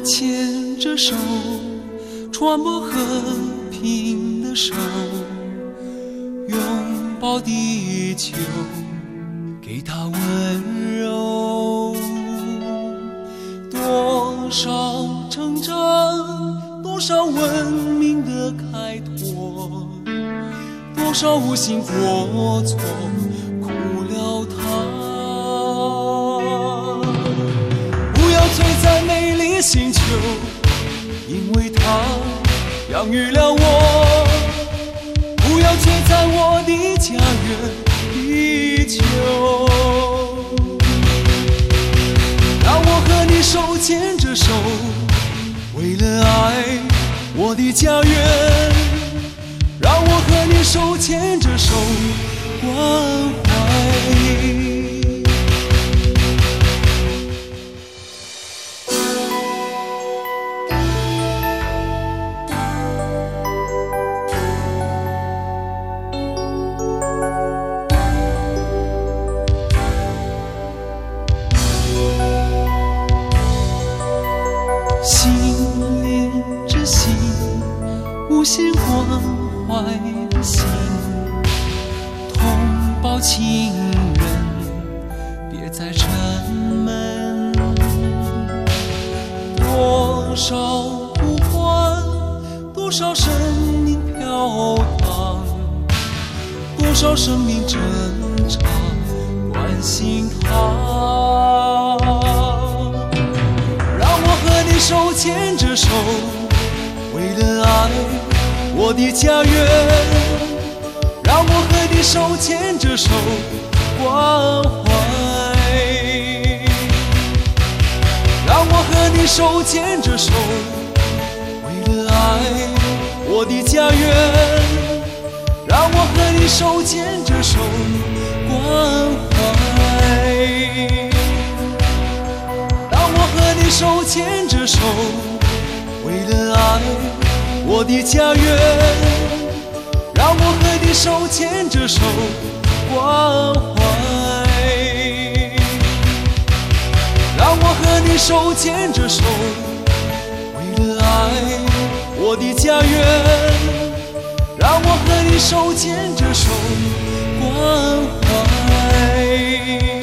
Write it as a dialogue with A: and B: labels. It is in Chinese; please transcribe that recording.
A: 牵着手，传播和平的手，拥抱地球，给它温柔。多少成长，多少文明的开拓，多少无心过错，苦了它。不要醉在美丽星球，因为它养育了我。不要醉在我的家园地球，让我和你手牵着手，为了爱我的家园，让我和你手牵着手，关怀。心连着心，无限关怀的心，同胞情人别再沉闷。多少呼唤，多少生命飘荡，多少生命挣扎，关心它。手牵着手，为了爱我的家园，让我和你手牵着手，关怀。让我和你手牵着手，为了爱我的家园，让我和你手牵着手，关怀。和你手牵着手，为了爱我的家园，让我和你手牵着手，关怀。让我和你手牵着手，为了爱我的家园，让我和你手牵着手，关怀。